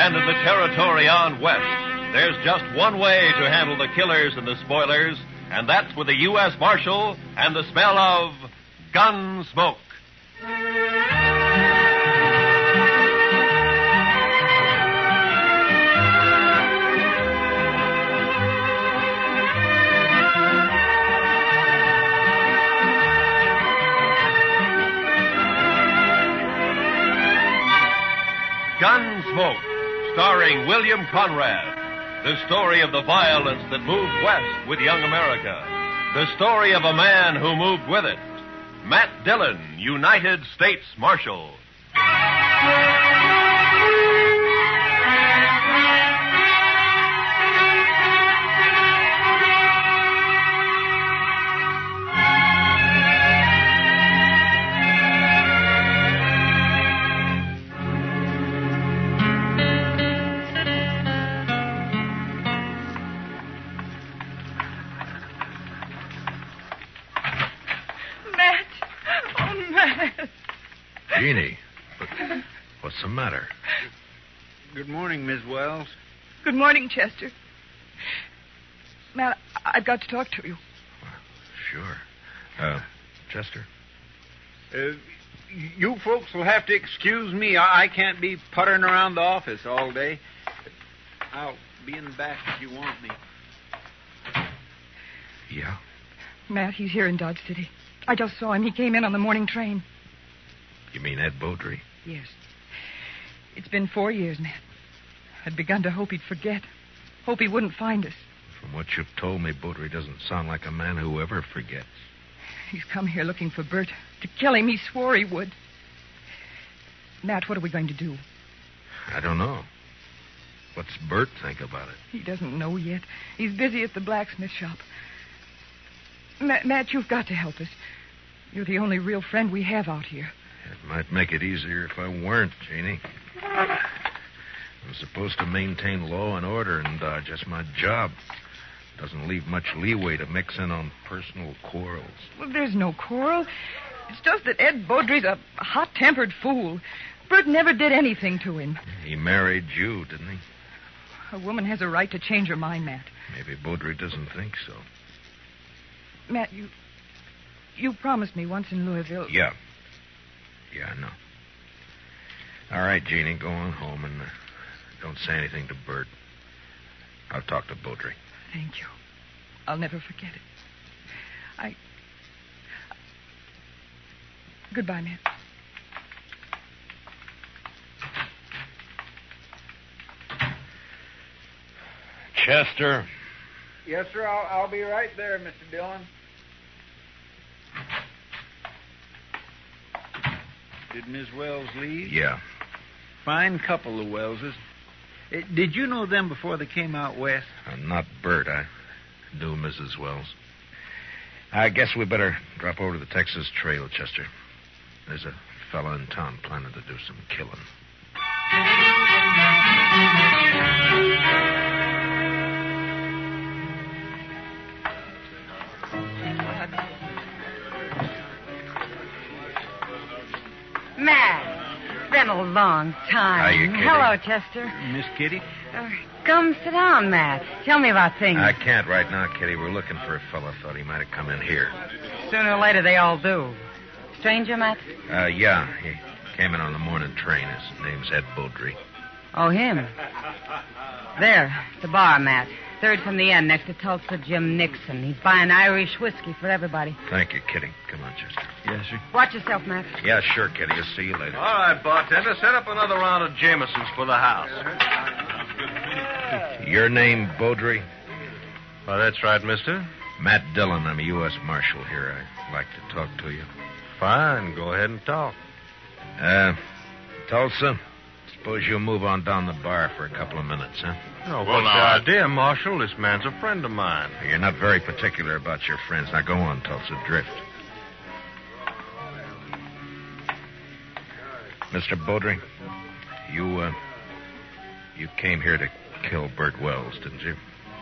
And in the territory on west, there's just one way to handle the killers and the spoilers, and that's with a U.S. Marshal and the smell of gun smoke. Gunsmoke, starring William Conrad. The story of the violence that moved west with young America. The story of a man who moved with it. Matt Dillon, United States Marshal. Jeannie, what's the matter? Good morning, Miss Wells. Good morning, Chester. Matt, I've got to talk to you. Sure. Chester? You folks will have to excuse me. I can't be puttering around the office all day. I'll be in the back if you want me. Yeah? Matt, he's here in Dodge City. I just saw him. He came in on the morning train. You mean Ed Beaudry? Yes. It's been 4 years, Matt. I'd begun to hope he'd forget. Hope he wouldn't find us. From what you've told me, Beaudry doesn't sound like a man who ever forgets. He's come here looking for Bert. To kill him, he swore he would. Matt, what are we going to do? I don't know. What's Bert think about it? He doesn't know yet. He's busy at the blacksmith shop. Matt, you've got to help us. You're the only real friend we have out here. It might make it easier if I weren't, Jeannie. I'm supposed to maintain law and order in Dodge. That's my job. Doesn't leave much leeway to mix in on personal quarrels. Well, there's no quarrel. It's just that Ed Beaudry's a hot-tempered fool. Bert never did anything to him. He married you, didn't he? A woman has a right to change her mind, Matt. Maybe Beaudry doesn't think so. Matt, you promised me once in Louisville. Yeah, I know. All right, Jeannie, go on home and don't say anything to Bert. I'll talk to Beaudry. Thank you. I'll never forget it. Goodbye, Matt. Chester. Yes, sir. I'll be right there, Mr. Dillon. Did Miss Wells leave? Yeah. Fine couple, the Wellses. Did you know them before they came out west? Not Bert. I knew Mrs. Wells. I guess we better drop over to the Texas Trail, Chester. There's a fella in town planning to do some killing. Matt, it's been a long time. Hiya, Kitty. Hello, Chester. Miss Kitty? Come sit down, Matt. Tell me about things. I can't right now, Kitty. We're looking for a fella. Thought he might have come in here. Sooner or later, they all do. Stranger, Matt? Yeah. He came in on the morning train. His name's Ed Beaudry. Oh, him. There, the bar, Matt. Third from the end, next to Tulsa Jim Nixon. He's buying Irish whiskey for everybody. Thank you, Kitty. Come on, Chester. Yes, sir. Watch yourself, Matt. Yeah, sure, Kitty. I'll see you later. All right, bartender, set up another round of Jamesons for the house. Your name, Beaudry? Well, that's right, mister. Matt Dillon. I'm a U.S. Marshal here. I'd like to talk to you. Fine, go ahead and talk. Tulsa, suppose you'll move on down the bar for a couple of minutes, huh? Oh, what's the idea, Marshal? This man's a friend of mine. You're not very particular about your friends. Now go on, Tulsa. Drift. Mr. Beaudry, you came here to kill Bert Wells, didn't you?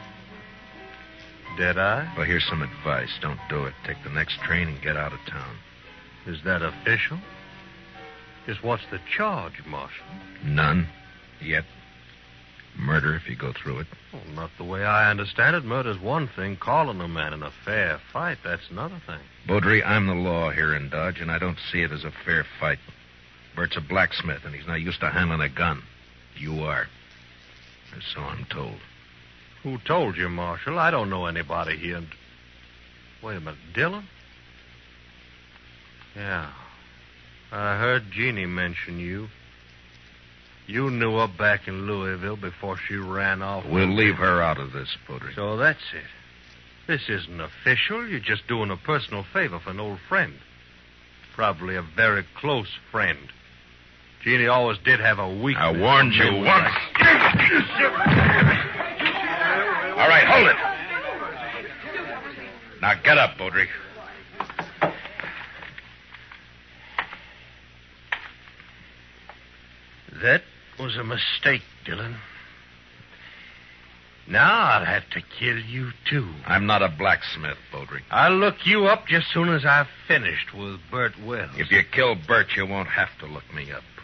Did I? Well, here's some advice. Don't do it. Take the next train and get out of town. Is that official? Just what's the charge, Marshal? None. Yet. Murder if you go through it. Well, not the way I understand it. Murder's one thing. Calling a man in a fair fight, that's another thing. Beaudry, I'm the law here in Dodge, and I don't see it as a fair fight. Bert's a blacksmith, and he's not used to handling a gun. You are. Or so I'm told. Who told you, Marshal? I don't know anybody here. Wait a minute. Dillon? Yeah. I heard Jeannie mention you. You knew her back in Louisville before she ran off. We'll leave her out of this, Beaudry. So that's it. This isn't official. You're just doing a personal favor for an old friend. Probably a very close friend. Jeannie always did have a weakness. I warned you once. All right, hold it. Now get up, Beaudry. That was a mistake, Dillon. Now I'll have to kill you, too. I'm not a blacksmith, Beaudry. I'll look you up just soon as I've finished with Bert Wells. If you kill Bert, you won't have to look me up.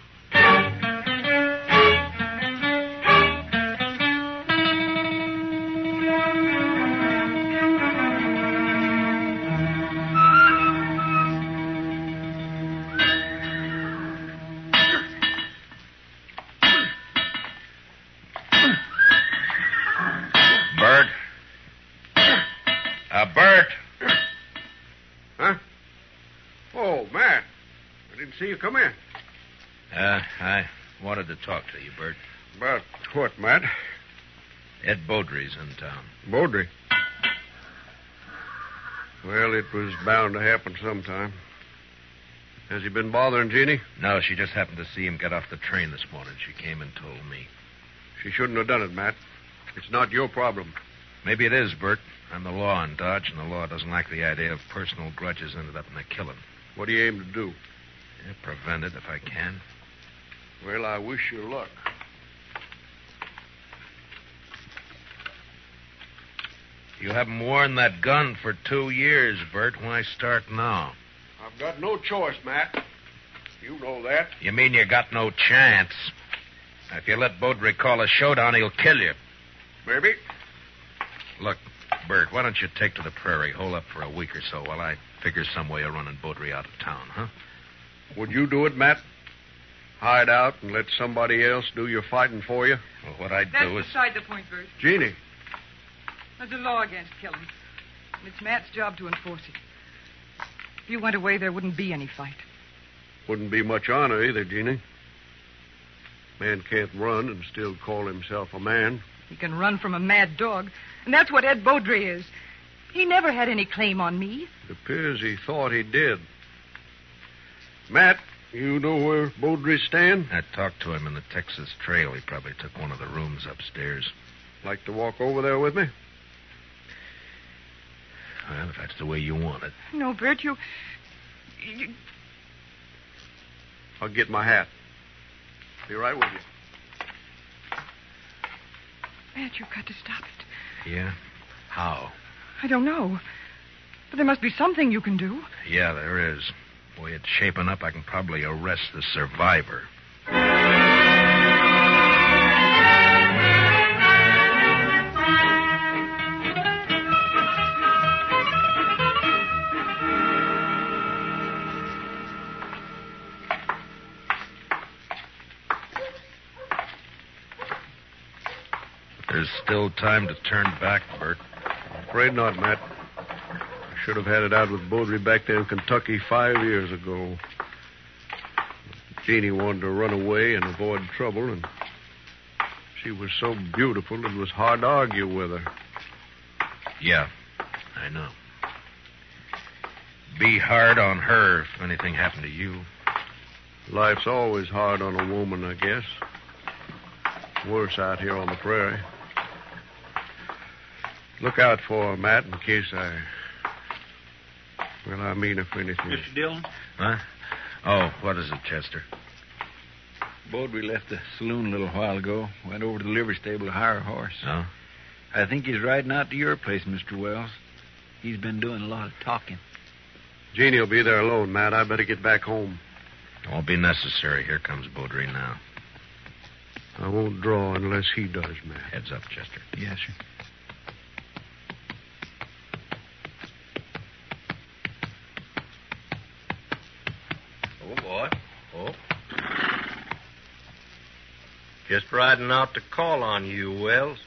Bert. Huh? Oh, Matt. I didn't see you come in. I wanted to talk to you, Bert. About what, Matt? Ed Beaudry's in town. Beaudry? Well, it was bound to happen sometime. Has he been bothering Jeannie? No, she just happened to see him get off the train this morning. She came and told me. She shouldn't have done it, Matt. It's not your problem. Maybe it is, Bert. I'm the law in Dodge, and the law doesn't like the idea of personal grudges ended up in a killing. What do you aim to do? Yeah, prevent it if I can. Well, I wish you luck. You haven't worn that gun for 2 years, Bert. Why start now? I've got no choice, Matt. You know that. You mean you got no chance? If you let Beaudry call a showdown, he'll kill you. Maybe. Look, Bert, why don't you take to the prairie, hole up for a week or so while I figure some way of running Beaudry out of town, huh? Would you do it, Matt? Hide out and let somebody else do your fighting for you? Well, what I'd That's do is... beside the point, Bert. Jeannie. There's a law against killing. And it's Matt's job to enforce it. If you went away, there wouldn't be any fight. Wouldn't be much honor either, Jeannie. Man can't run and still call himself a man. He can run from a mad dog. And that's what Ed Beaudry is. He never had any claim on me. It appears he thought he did. Matt, you know where Beaudry's staying? I talked to him in the Texas Trail. He probably took one of the rooms upstairs. Like to walk over there with me? Well, if that's the way you want it. No, Bert, you... I'll get my hat. Be right with you. Matt, you've got to stop it. Yeah? How? I don't know. But there must be something you can do. Yeah, there is. Boy, it's shaping up. I can probably arrest the survivor. There's still time to turn back, Bert. Afraid not, Matt. I should have had it out with Beaudry back there in Kentucky 5 years ago. Jeannie wanted to run away and avoid trouble, and she was so beautiful it was hard to argue with her. Yeah, I know. Be hard on her if anything happened to you. Life's always hard on a woman, I guess. Worse out here on the prairie. Look out for her, Matt, in case I mean if anything. Mr. Dillon? Huh? Oh, what is it, Chester? Beaudry left the saloon a little while ago. Went over to the livery stable to hire a horse. Oh? I think he's riding out to your place, Mr. Wells. He's been doing a lot of talking. Jeannie will be there alone, Matt. I better get back home. It won't be necessary. Here comes Beaudry now. I won't draw unless he does, Matt. Heads up, Chester. Yes, sir. Oh, boy. Oh. Just riding out to call on you, Wells.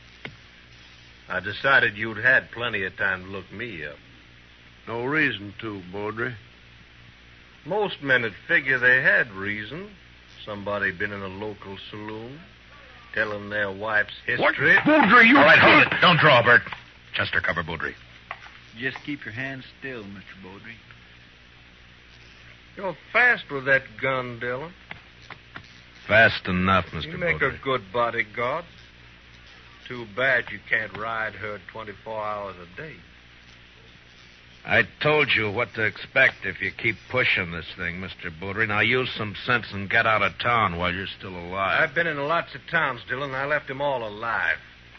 I decided you'd had plenty of time to look me up. No reason to, Baudry. Most men would figure they had reason. Somebody been in a local saloon, telling their wife's history. Baudry, you... All right, hold it. Don't draw, Bert. Chester, cover Baudry. Just keep your hands still, Mr. Baudry. You're fast with that gun, Dillon. Fast enough, Mr. You make Baudry. a good bodyguard. Too bad you can't ride her 24 hours a day. I told you what to expect if you keep pushing this thing, Mr. Baudry. Now use some sense and get out of town while you're still alive. I've been in lots of towns, Dillon. I left them all alive.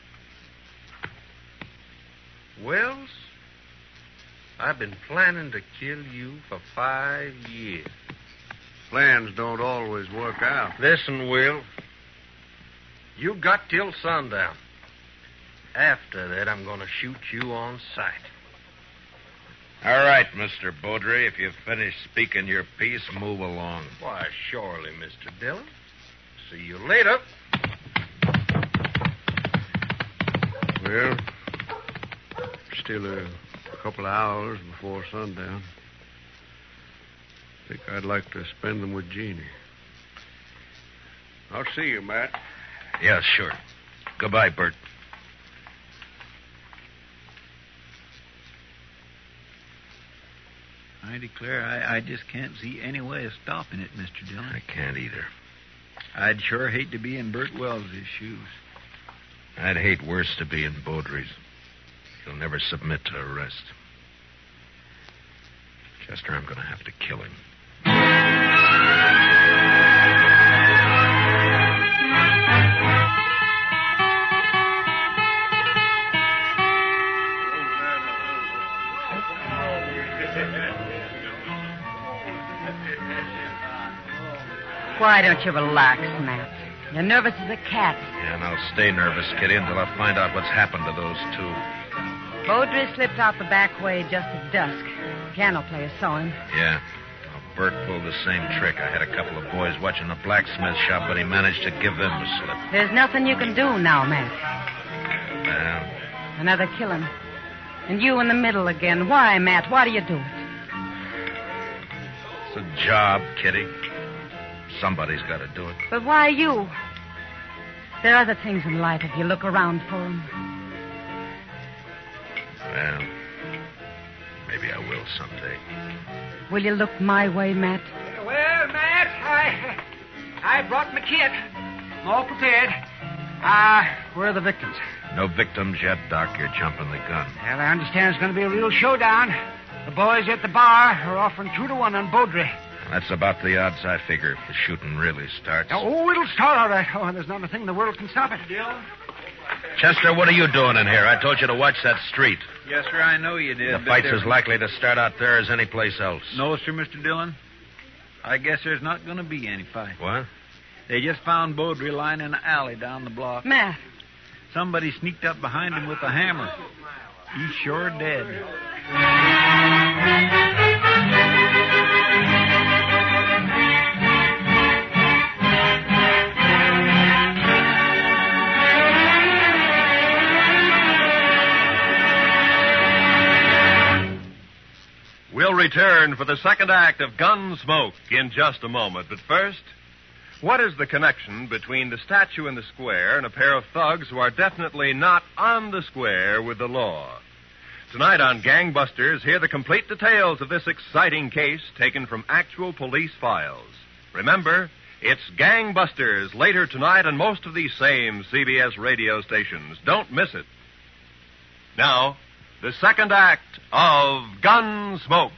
Wells, I've been planning to kill you for 5 years. Plans don't always work out. Listen, Will. You got till sundown. After that, I'm going to shoot you on sight. All right, Mr. Beaudry. If you've finished speaking your piece, move along. Why, surely, Mr.Ddillon. See you later. Well, still a couple of hours before sundown. Think I'd like to spend them with Jeannie. I'll see you, Matt. Yeah, sure. Goodbye, Bert. I declare I just can't see any way of stopping it, Mr. Dillon. I can't either. I'd sure hate to be in Bert Wells' shoes. I'd hate worse to be in Beaudry's. He'll never submit to arrest. Chester, I'm going to have to kill him. Why don't you relax, Matt? You're nervous as a cat. Yeah, and I'll stay nervous, Kitty, until I find out what's happened to those two. Beaudry slipped out the back way just at dusk. The piano player saw him. Yeah. Well, Bert pulled the same trick. I had a couple of boys watching the blacksmith shop, but he managed to give them the slip. There's nothing you can do now, Matt. Well, Another killing. And you in the middle again. Why, Matt? Why do you do it? it's a job, Kitty. Somebody's got to do it. But why you? There are other things in life if you look around for them. Well, maybe I will someday. Will you look my way, Matt? Well, Matt, I brought my kit. I'm all prepared. Where are the victims? No victims yet, Doc. You're jumping the gun. Well, I understand it's going to be a real showdown. The boys at the bar are offering 2-1 on Beaudry. That's about the odds I figure if the shooting really starts. Oh, it'll start all right. Oh, there's not a thing in the world can stop it. Chester, what are you doing in here? I told you to watch that street. Yes, sir, I know you did. The fight's as likely to start out there as any place else. No, sir,R. Dillon. I guess there's not going to be any fight. What? They just found Beaudry lying in an alley down the block. Matt. Somebody sneaked up behind him with a hammer. He's sure dead. We'll return for the second act of Gunsmoke in just a moment. But first, what is the connection between the statue in the square and a pair of thugs who are definitely not on the square with the law? Tonight on Gangbusters, hear the complete details of this exciting case taken from actual police files. Remember, it's Gangbusters later tonight on most of these same CBS radio stations. Don't miss it. Now, the second act of Gunsmoke.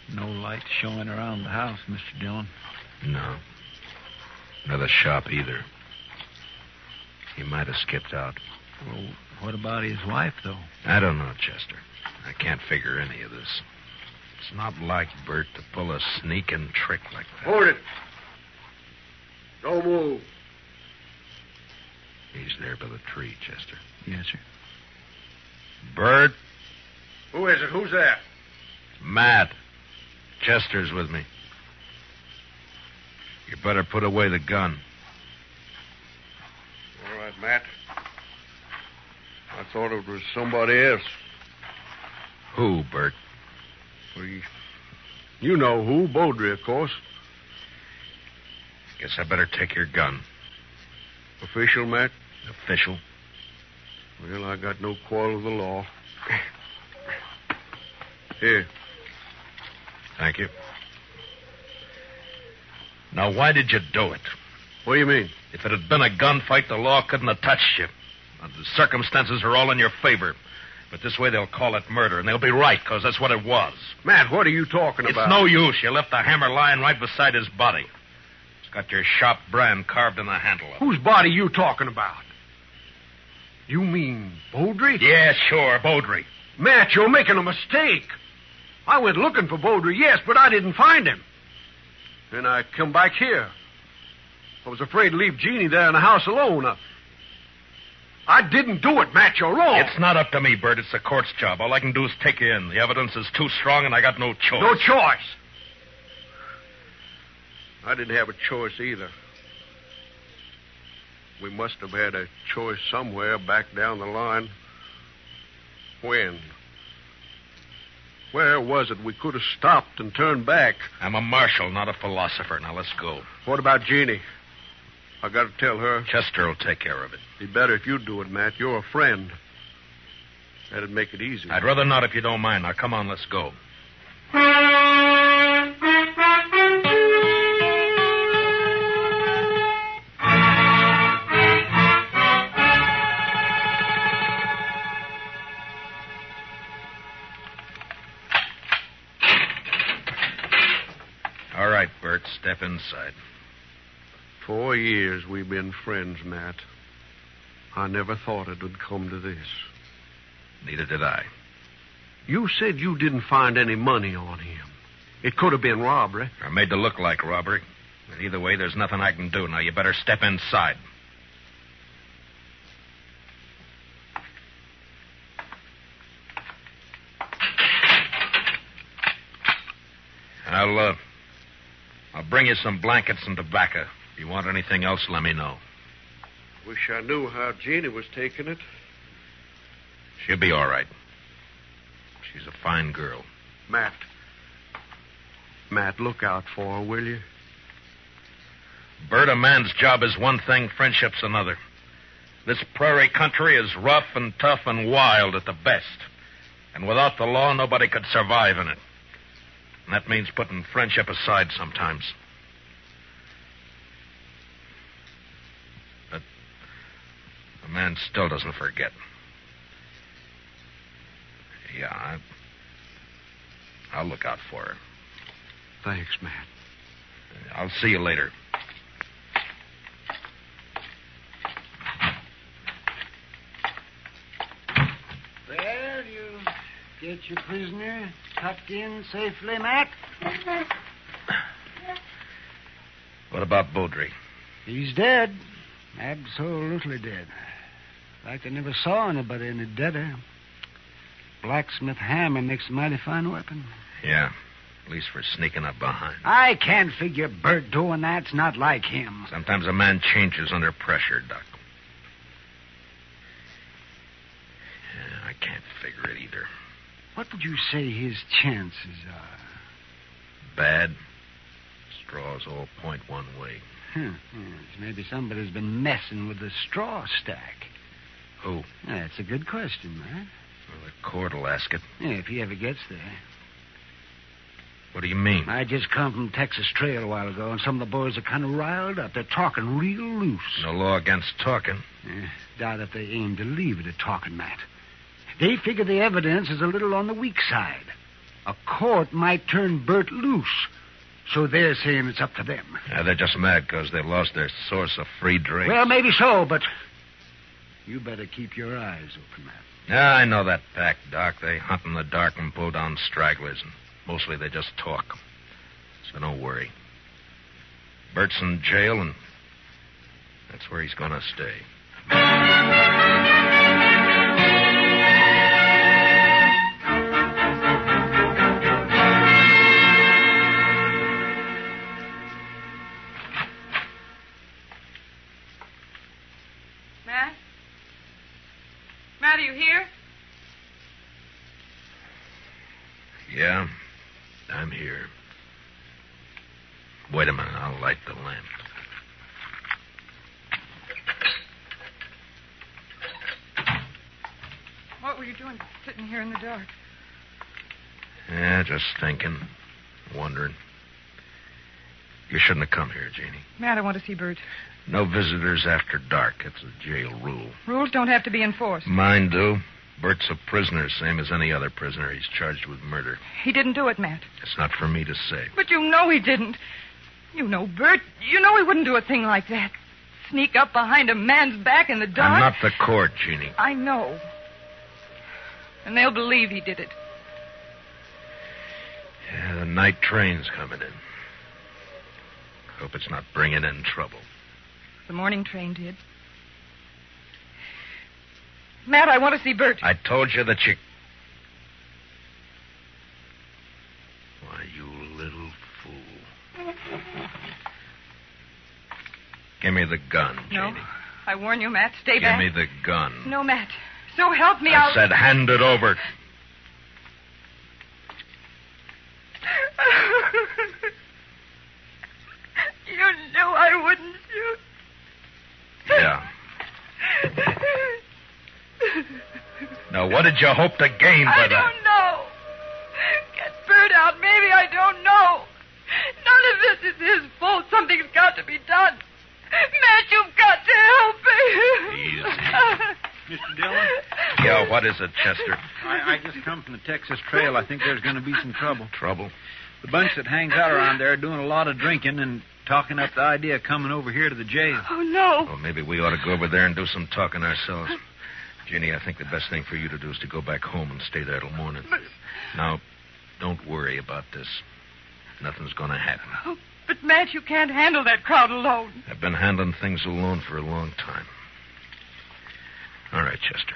No light showing around the house, Mr. Dillon. No. Nor the shop either. He might have skipped out. Well, what about his wife, though? I don't know, Chester. I can't figure any of this. It's not like Bert to pull a sneaking trick like that. Hold it. Don't move. He's there by the tree, Chester. Yes, sir. Bert, Who is it? Who's that? Matt. Chester's with me. You better put away the gun. All right, Matt. I thought it was somebody else. Who, Bert? Well, you know who. Beaudry, of course. Guess I better take your gun. Official, Matt? Official. Well, I got no quarrel with the law. Here. Thank you. Now, why did you do it? What do you mean? If it had been a gunfight, the law couldn't have touched you. The circumstances are all in your favor. But this way they'll call it murder, and they'll be right, because that's what it was. Matt, what are you talking about? It's no use. You left the hammer lying right beside his body. It's got your shop brand carved in the handle of it. Whose body you talking about? You mean Beaudry? Yeah, sure, Beaudry. Matt, you're making a mistake. I went looking for Beaudry, yes, but I didn't find him. Then I come back here. I was afraid to leave Jeannie there in the house alone. I didn't do it, Matt. You're wrong. It's not up to me, Bert. It's the court's job. All I can do is take you in. The evidence is too strong, and I got no choice. No choice. I didn't have a choice either. We must have had a choice somewhere back down the line. When? Where was it we could have stopped and turned back? I'm a marshal, not a philosopher. Now, let's go. What about Jeannie? I got to tell her. Chester will take care of it. Be better if you do it, Matt. You're a friend. That'd make it easier. I'd rather not if you don't mind. Now, come on, let's go. All right, Bert, step inside. 4 years we've been friends, Matt. I never thought it would come to this. Neither did I. You said you didn't find any money on him. It could have been robbery. Or made to look like robbery. But either way, there's nothing I can do. Now, you better step inside. I'll bring you some blankets and tobacco. If you want anything else, let me know. Wish I knew how Jeannie was taking it. She'll be all right. She's a fine girl. Matt, look out for her, will you? Bert, a man's job is one thing, friendship's another. This prairie country is rough and tough and wild at the best. And without the law, nobody could survive in it. And that means putting friendship aside sometimes. But a man still doesn't forget. Yeah, I'll look out for her. Thanks, Matt. I'll see you later. Well, you get your prisoner tucked in safely, Matt? What about Beaudry? He's dead. Absolutely dead. Like I never saw anybody any deader. Blacksmith hammer makes a mighty fine weapon. Yeah, at least for sneaking up behind. I can't figure Bert doing that's not like him. Sometimes a man changes under pressure, Doc. Yeah, I can't figure it either. What would you say his chances are? Bad. Straws all point one way. Yes, maybe somebody's been messing with the straw stack. Who? That's a good question, man. Well, the court will ask it. Yeah, if he ever gets there. What do you mean? I just come from Texas Trail a while ago, and some of the boys are kind of riled up. They're talking real loose. No law against talking. Doubt if they aim to leave it at talking, Matt. They figure the evidence is a little on the weak side. A court might turn Bert loose. So they're saying it's up to them. Yeah, they're just mad because they lost their source of free drink. Well, maybe so, but you better keep your eyes open, Matt. Yeah, I know that pack, Doc. They hunt in the dark and pull down stragglers, and mostly they just talk. So don't worry. Bert's in jail, and that's where he's going to stay. Matt? Matt, are you here? Yeah, I'm here. Wait a minute, I'll light the lamp. What were you doing sitting here in the dark? Yeah, just thinking, wondering. You shouldn't have come here, Jeannie. Matt, I want to see Bert. No visitors after dark. It's a jail rule. Rules don't have to be enforced. Mine do. Bert's a prisoner, same as any other prisoner. He's charged with murder. He didn't do it, Matt. It's not for me to say. But you know he didn't. You know Bert. You know he wouldn't do a thing like that. Sneak up behind a man's back in the dark. I'm not the court, Jeannie. I know. And they'll believe he did it. Yeah, the night train's coming in. Hope it's not bringing in trouble. The morning train did. Matt, I want to see Bert. I told you that you... Why, you little fool. Give me the gun, No. Jeannie. I warn you, Matt. Stay Give back. me the gun. No, Matt. So help me, I said hand it over. You knew I wouldn't shoot. Yeah. Now, what did you hope to gain by I that? don't know. Get Bert out. Maybe I don't know. None of this is his fault. Something's got to be done. Matt, you've got to help me. Mr. Dillon? Yeah, what is it, Chester? I just come from the Texas Trail. I think there's going to be some trouble. Trouble? The bunch that hangs out around there are doing a lot of drinking and talking up the idea of coming over here to the jail. Oh, no. Well, maybe we ought to go over there and do some talking ourselves. Jeannie, I think the best thing for you to do is to go back home and stay there till morning. Now, don't worry about this. Nothing's going to happen. Oh, but, Matt, you can't handle that crowd alone. I've been handling things alone for a long time. All right, Chester.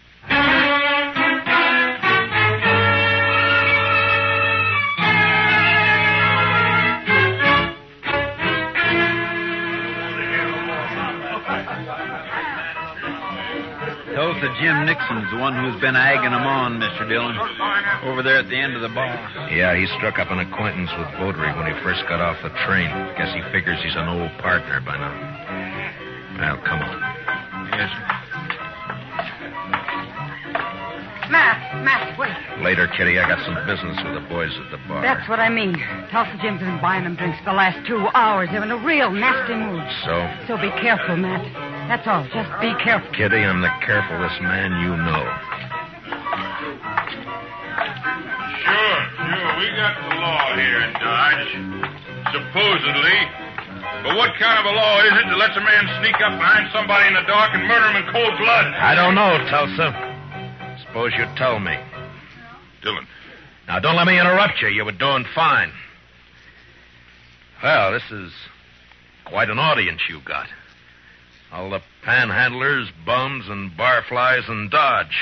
Tulsa Jim Nixon's the one who's been egging them on, Mr. Dillon. Over there at the end of the bar. Yeah, he struck up an acquaintance with Beaudry when he first got off the train. Guess he figures he's an old partner by now. Well, come on. Yes, sir. Matt, wait. Later, Kitty, I got some business with the boys at the bar. That's what I mean. Tulsa Jim's been buying them drinks for the last 2 hours. They're in a real nasty mood. So? So be careful, Matt. That's all. Just be careful. Kitty, I'm the carefulest man you know. Sure. We got the law here in Dodge. Supposedly. But what kind of a law is it that lets a man sneak up behind somebody in the dark and murder him in cold blood? I don't know, Tulsa. Suppose you tell me. Dillon. Now, don't let me interrupt you. You were doing fine. Well, this is quite an audience you got. All the panhandlers, bums, and barflies in Dodge.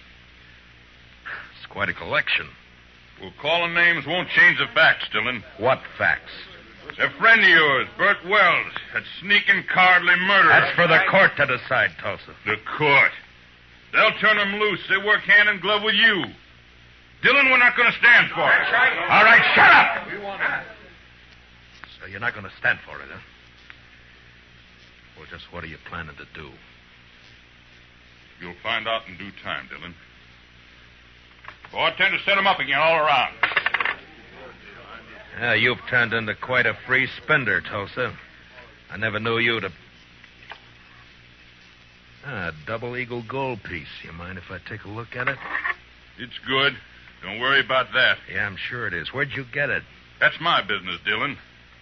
It's quite a collection. Well, calling names won't change the facts, Dillon. What facts? A friend of yours, Bert Wells, that sneaking, cowardly murderer. That's for the court to decide, Tulsa. The court. They'll turn him loose. They work hand in glove with you. Dillon, we're not going to stand for it. All right, shut up! So you're not going to stand for it, huh? Well, just what are you planning to do? You'll find out in due time, Dillon. Oh, I tend to set him up again all around. Yeah, you've turned into quite a free spender, Tulsa. I never knew you to... A double eagle gold piece. You mind if I take a look at it? It's good. Don't worry about that. Yeah, I'm sure it is. Where'd you get it? That's my business, Dillon.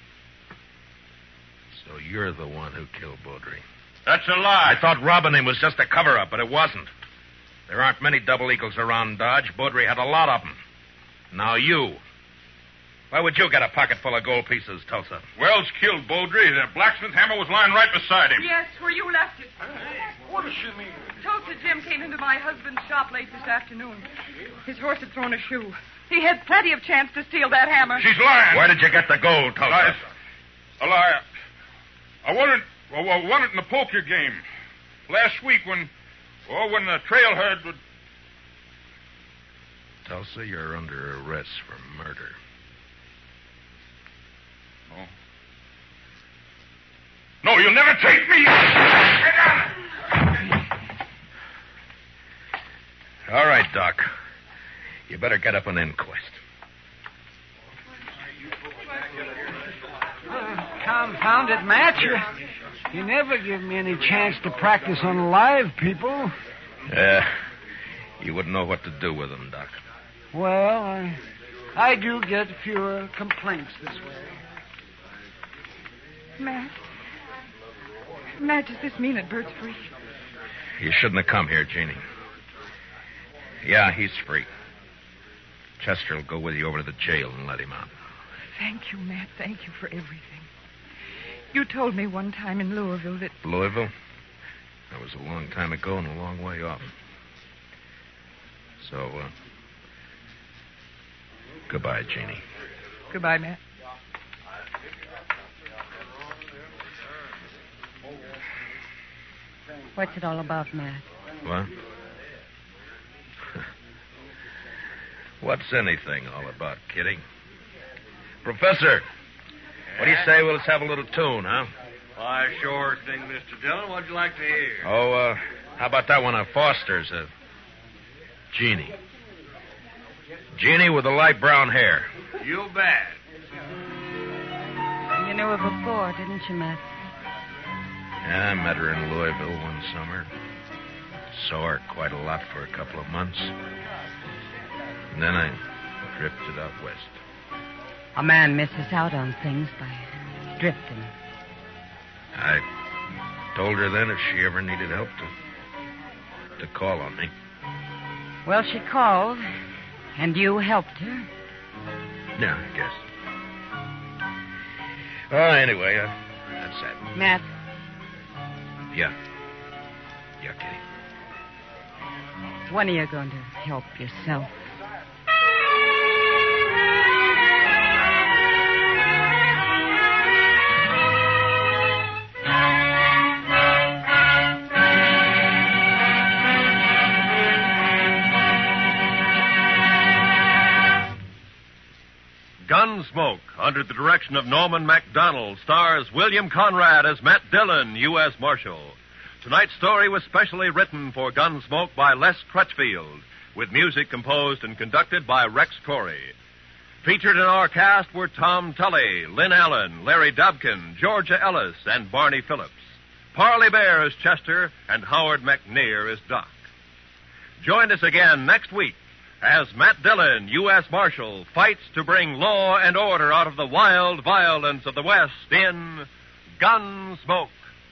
So you're the one who killed Baudry. That's a lie. I thought robbing him was just a cover-up, but it wasn't. There aren't many double eagles around Dodge. Baudry had a lot of them. Now you. Why would you get a pocket full of gold pieces, Tulsa? Wells killed Baudry. The blacksmith hammer was lying right beside him. Yes, where you left it. What does she mean? Tulsa Jim came into my husband's shop late this afternoon. His horse had thrown a shoe. He had plenty of chance to steal that hammer. She's lying. Where did you get the gold, Tulsa? A lie. I won it in the poker game last week when the trail herd would... Tulsa, you're under arrest for murder. No, you'll never take me. Get down. All right, Doc. You better get up an inquest. Confound it, Matt. You never give me any chance to practice on live people. You wouldn't know what to do with them, Doc. Well, I do get fewer complaints this way. Matt, does this mean that Bert's free? You shouldn't have come here, Jeannie. Yeah, he's free. Chester will go with you over to the jail and let him out. Thank you, Matt. Thank you for everything. You told me one time in Louisville that... Louisville? That was a long time ago and a long way off. So, goodbye, Jeannie. Goodbye, Matt. What's it all about, Matt? What? What's anything all about, Kitty? Professor, what do you say we'll just have a little tune, huh? Why, sure thing, Mr. Dillon. What'd you like to hear? Oh, how about that one of Foster's? Jeannie. Jeannie with the light brown hair. You bet. You knew her before, didn't you, Matt? Yeah, I met her in Louisville one summer. Saw her quite a lot for a couple of months. And then I drifted out west. A man misses out on things by drifting. I told her then if she ever needed help to call on me. Well, she called, and you helped her. Yeah, I guess. Anyway, that's that. Matt. Yeah. Yeah, Kitty. When are you going to help yourself? Gunsmoke, under the direction of Norman MacDonald, stars William Conrad as Matt Dillon, U.S. Marshal. Tonight's story was specially written for Gunsmoke by Les Crutchfield, with music composed and conducted by Rex Corey. Featured in our cast were Tom Tully, Lynn Allen, Larry Dobkin, Georgia Ellis, and Barney Phillips. Parley Bear as Chester, and Howard McNear as Doc. Join us again next week as Matt Dillon, U.S. Marshal, fights to bring law and order out of the wild violence of the West in Gunsmoke.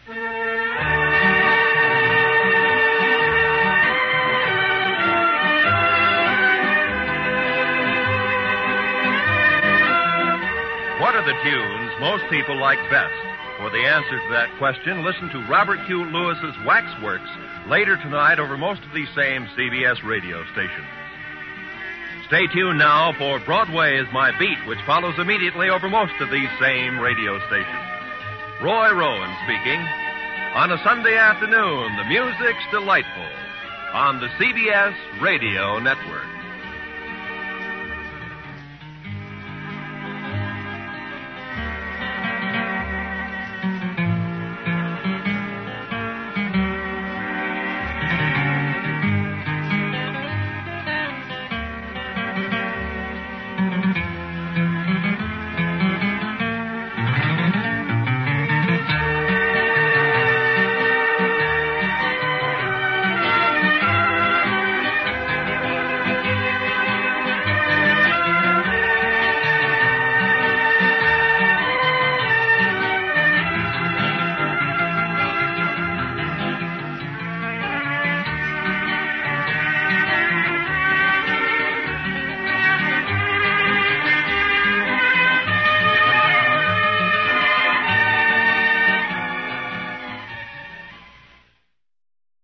What are the tunes most people like best? For the answer to that question, listen to Robert Hugh Lewis's Waxworks later tonight over most of these same CBS radio stations. Stay tuned now for Broadway is My Beat, which follows immediately over most of these same radio stations. Roy Rowan speaking. On a Sunday afternoon, the music's delightful on the CBS Radio Network.